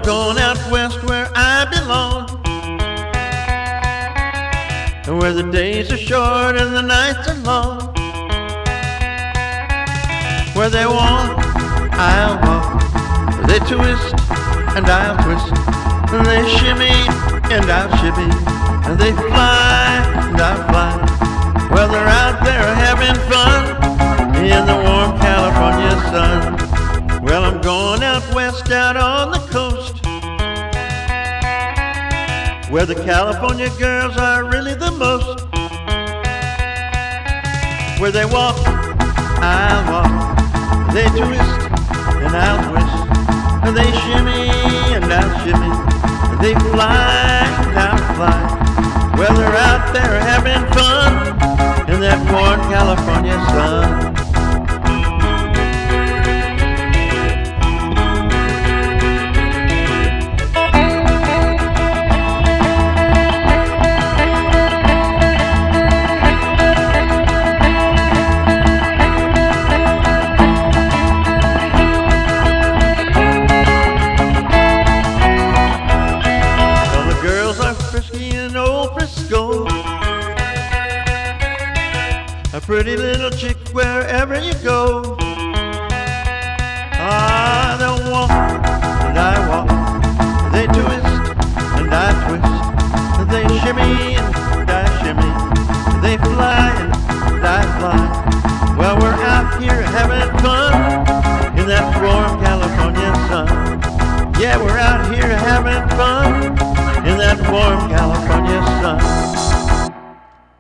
I'm going out west where I belong, where the days are short and the nights are long. Where they walk, I'll walk. Where they twist, and I'll twist. And they shimmy, and I'll shimmy. And they fly, and I'll fly. Well, they're out there having fun in the warm California sun. Well, I'm going out west, out on the coast, where the California girls are really the most. Where they walk, I'll walk. They twist, and I'll twist. And they shimmy, and I'll shimmy. And they fly, and I'll fly. Well, they're out there having fun in that warm California sun. A pretty little chick wherever you go. Ah, they'll walk, and I walk. They twist, and I twist. They shimmy, and I shimmy. They fly, and I fly. Well, we're out here having fun in that warm California sun. Yeah, we're out here having fun in that warm California sun.